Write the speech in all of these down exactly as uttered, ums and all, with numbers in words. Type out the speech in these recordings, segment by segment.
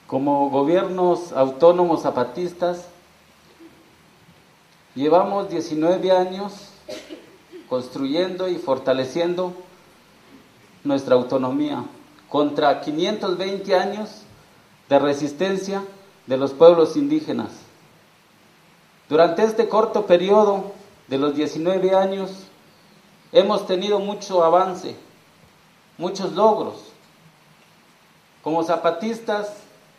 Como gobiernos autónomos zapatistas, llevamos diecinueve años construyendo y fortaleciendo nuestra autonomía contra quinientos veinte años de resistencia de los pueblos indígenas. Durante este corto periodo de los diecinueve años hemos tenido mucho avance, muchos logros. Como zapatistas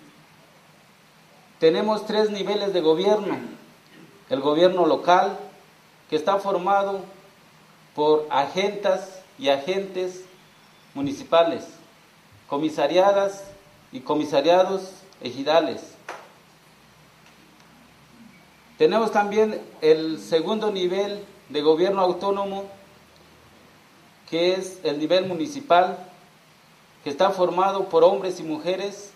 tenemos tres niveles de gobierno. El gobierno local, que está formado por agentas y agentes municipales, comisariadas y comisariados ejidales. Tenemos también el segundo nivel de gobierno autónomo, que es el nivel municipal, que está formado por hombres y mujeres,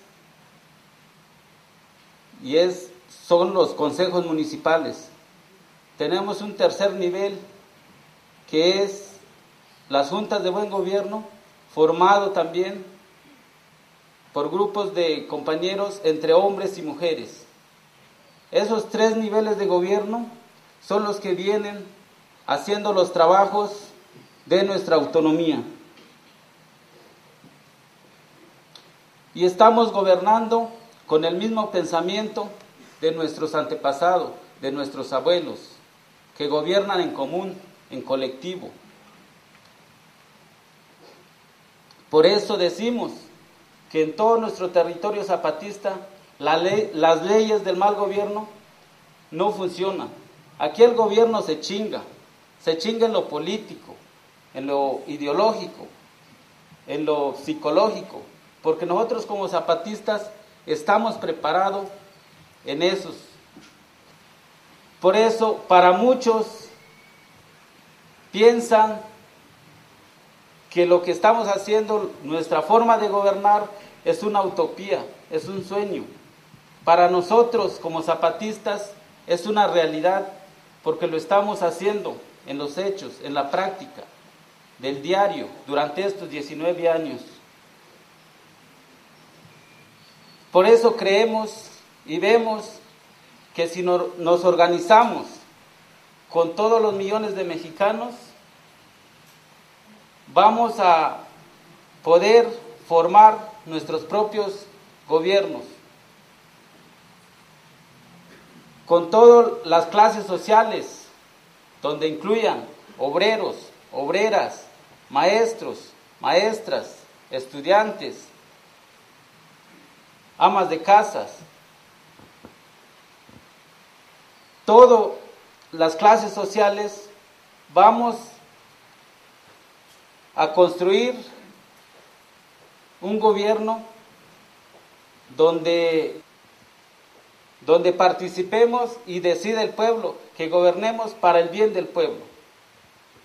y es, son los consejos municipales. Tenemos un tercer nivel, que es las juntas de buen gobierno, formado también por grupos de compañeros entre hombres y mujeres. Esos tres niveles de gobierno son los que vienen haciendo los trabajos de nuestra autonomía. Y estamos gobernando con el mismo pensamiento de nuestros antepasados, de nuestros abuelos, que gobiernan en común, en colectivo. Por eso decimos que en todo nuestro territorio zapatista la ley, las leyes del mal gobierno no funcionan. Aquí el gobierno se chinga, se chinga en lo político, en lo ideológico, en lo psicológico, porque nosotros como zapatistas estamos preparados en esos. Por eso, para muchos piensan que lo que estamos haciendo, nuestra forma de gobernar, es una utopía, es un sueño. Para nosotros, como zapatistas, es una realidad, porque lo estamos haciendo en los hechos, en la práctica del diario, durante estos diecinueve años. Por eso creemos y vemos que si no, nos organizamos con todos los millones de mexicanos, vamos a poder formar nuestros propios gobiernos, con todas las clases sociales, donde incluyan obreros, obreras, maestros, maestras, estudiantes, amas de casas, todas las clases sociales. Vamos a construir un gobierno donde, donde participemos y decida el pueblo, que gobernemos para el bien del pueblo.